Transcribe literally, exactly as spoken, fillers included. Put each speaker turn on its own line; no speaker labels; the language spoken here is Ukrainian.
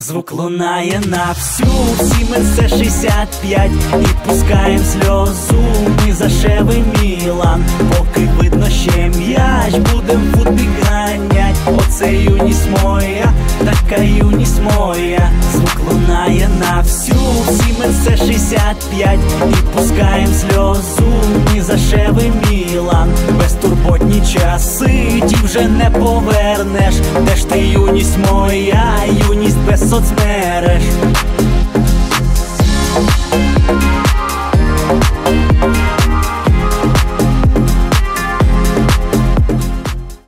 Звук лунає на всю, всі ми це шістдесят п'ять. І пускаєм сльозу, ми за Шеви Мілан. Поки видно ще м'яч, будем футбі ганять. Оце юність моя, така юність моя. Звук лунає на всю, всі ми це шістдесят п'ять. І пускаєм сльозу, ми за Шеви Мілан. Безтурботні часи, ті вже не повернеш. Де ж ти, юність моя, юність без соцмереж?